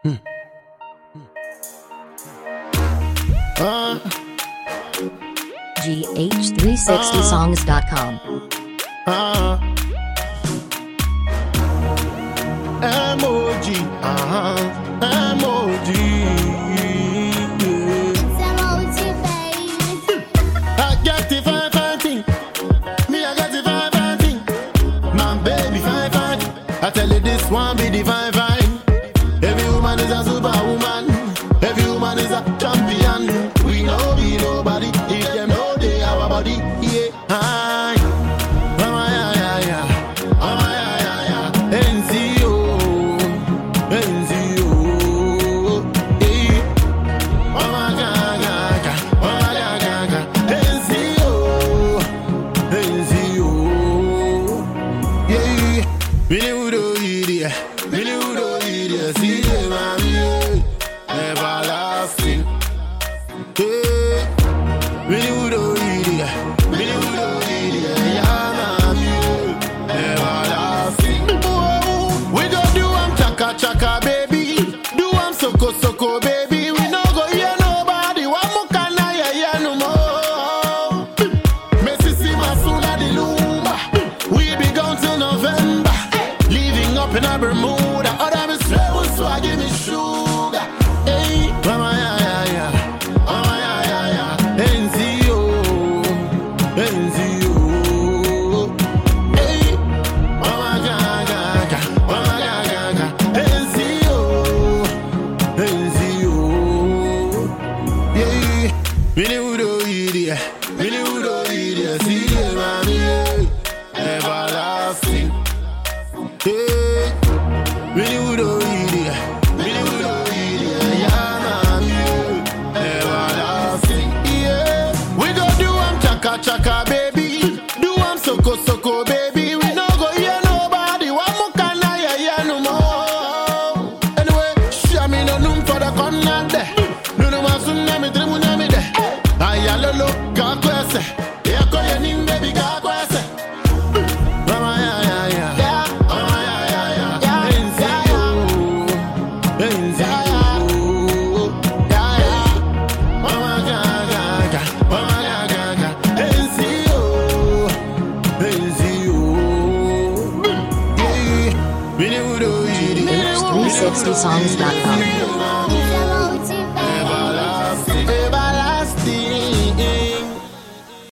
GH360songs.com. Emoji, emoji. It's emoji, baby. I get the fine, fine thing. Me, I get the fine, fine thing. My baby, fine, fine. I tell you, this one be the fine, fine. Every woman is a superwoman. Every woman is a champion. We know be nobody. If them know they our body, yeah. Hi. Chaka baby, do am soko soko baby. We no go hear nobody. Wa mukana ya no more. Messi Masuna di Lumba. We be gone till November. Living up in a Bermuda. Other me slow, so I give me sugar. Hey, mama ya. Mama ya. NZO. Hey, mama ga. Really would see the mommy, everlasting. Hey, really would yeah, mommy, everlasting. Yeah, we go do am chaka baby, do am soko baby. We no go hear nobody. Wa mukana ya no more. Anyway, shami no num for the corner there. No masuna me trimu na me there. Ayalolo. GH360songs.com.